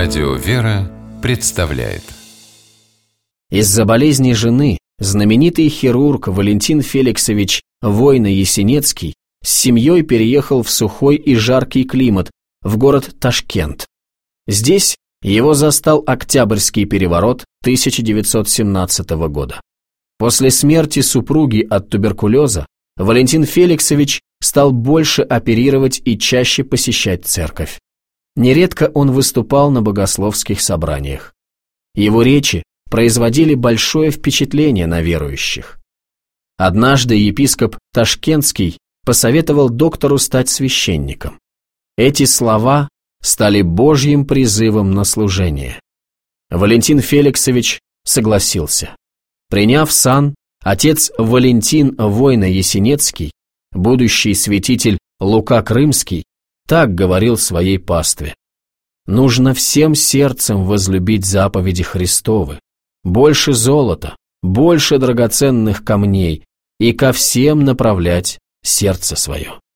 Радио «Вера» представляет. Из-за болезни жены знаменитый хирург Валентин Феликсович Войно-Ясенецкий с семьей переехал в сухой и жаркий климат, в город Ташкент. Здесь его застал Октябрьский переворот 1917 года. После смерти супруги от туберкулеза Валентин Феликсович стал больше оперировать и чаще посещать церковь. Нередко он выступал на богословских собраниях. Его речи производили большое впечатление на верующих. Однажды епископ Ташкентский посоветовал доктору стать священником. Эти слова стали Божьим призывом на служение. Валентин Феликсович согласился. Приняв сан, отец Валентин Войно-Ясенецкий, будущий святитель Лука Крымский, так говорил своей пастве: «Нужно всем сердцем возлюбить заповеди Христовы, больше золота, больше драгоценных камней, и ко всем направлять сердце свое».